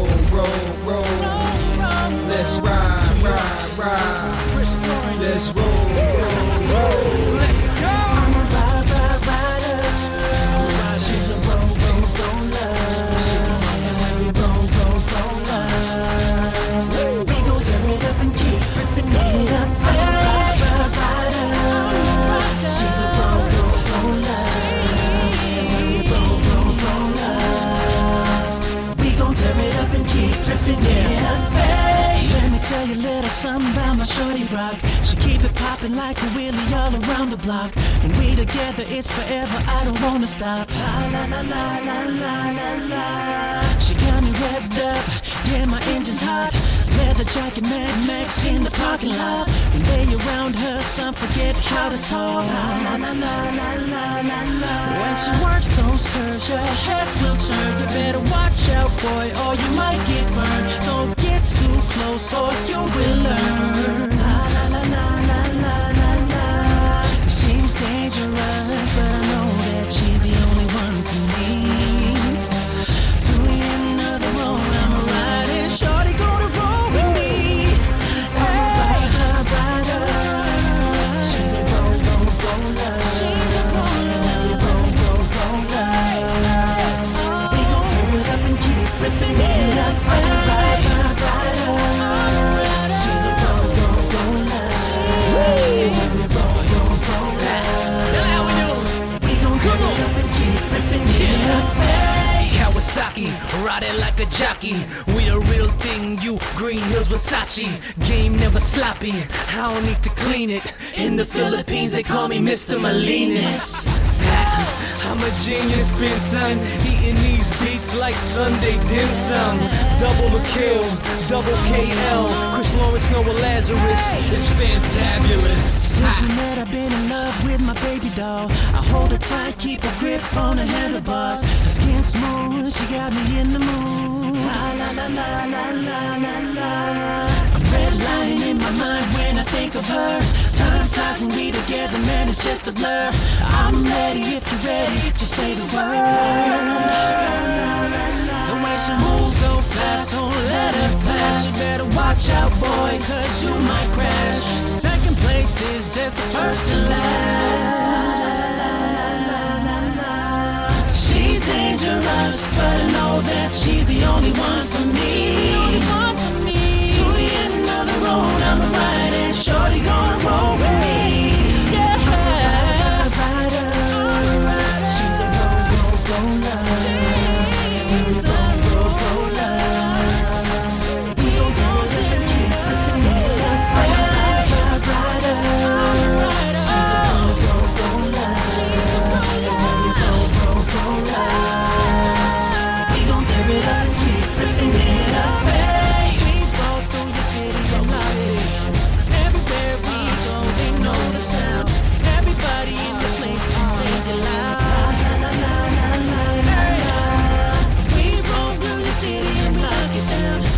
roll. Let's ride, ride, ride. Let's roll. Let's go. I'm a rider. She's a roller. And when we roller, we gon' tear it up and keep ripping it up. I'm a rider. She's a roller. And when we roller, we gon' tear it up and keep ripping it up. Let me tell you a little something about my shorty rock. She keep it poppin' like a wheelie all around the block. When we together, it's forever. I don't wanna stop. La la la la la la la. She got me revved up, yeah, my engine's hot. Leather jacket, Mad Max in the parking lot. When they around her, some forget how to talk. La la la la la la la. When she works those curves, your heads will turn. You better watch out, boy, or you might get burned. Don't get too close, or you will learn. La la la la la la la la. She's dangerous, but I know that she's the only one for me. To the end of the road, I'm a riding shorty, gonna roll with me. Hey, I'm a rider. She's a roller. She's a roller. And we roller. We gon' tear it up and keep ripping it up. I'm a rider. She's a roller. And we roller. We gon' tear it up and keep ripping it up. Kawasaki, riding like a jockey. We the real thing, you Green Hills Versace. Game never sloppy, I don't need to clean it. In the Philippines they call me Mr. Malinas. I'm a genius, Ben son. Eating these beats like Sunday dim sum. Double the kill, double KL. Chris Lawrence, Noah Lazarus. It's fantabulous. Since we met, I've been in love with my baby doll. I hold her tight, keep a grip on the handlebars. Her skin smooth, she got me in the mood. La la la la la la la la. I'm redlining in my mind when I think of her. Time flies when we together, man, it's just a blur. I'm ready if you're ready, just say the word. The way she moves so fast, don't let her pass. You better watch out, boy, cause you might crash. Second place is just the first to last. She's dangerous, but I know that she's the only one for me. To the end of the road, I'm a riding shorty, gonna roll with me. Yeah, rider. She's a roller. She's a roller. We gon' tear it up and keep ripping it up. Rider. She's a roller. We gon' tear it up and keep ripping it up. We roll through your city and land. Everywhere we go, they know the sound. Everybody in the place just sing it loud. La la la la la la. We roll through your city and lock it down.